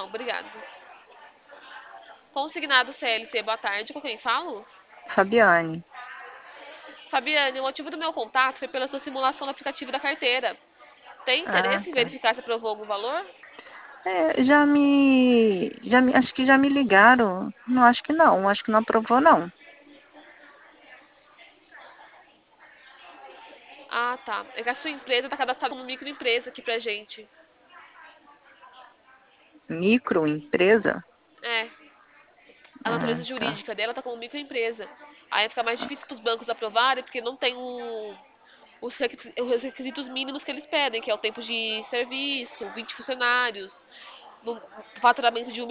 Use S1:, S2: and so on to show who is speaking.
S1: Não, obrigado. Consignado CLT, boa tarde. Com quem falo?
S2: Fabiane.
S1: Fabiane, o motivo do meu contato foi pela sua simulação no aplicativo da carteira. Tem
S2: Ah,
S1: interesse em
S2: tá.
S1: verificar se aprovou algum valor?
S2: Acho que já me ligaram. Não, acho que não aprovou, não.
S1: Ah, tá. É que a sua empresa está cadastrada como microempresa aqui pra gente.
S2: Microempresa?
S1: É, a natureza
S2: Ah, tá.
S1: jurídica dela tá como microempresa. Aí fica mais difícil para os bancos aprovarem, porque não tem os requisitos mínimos que eles pedem, que é o tempo de serviço, 20 funcionários, no faturamento de 1